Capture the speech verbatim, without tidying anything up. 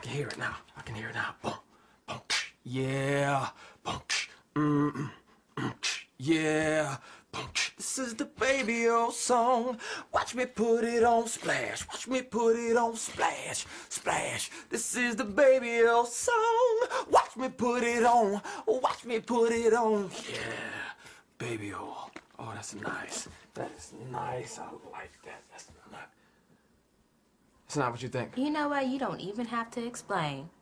can hear it now. I can hear it now. Boom, boom, yeah, boom, mm, mm, yeah, boom. This is the Baby O song. Watch me put it on splash. Watch me put it on splash, splash. This is the Baby O song. Watch me put it on. Watch me put it on. Yeah, Baby O. Oh, that's nice. That is nice. I like that. That's not. It's not what you think. You know what? You don't even have to explain.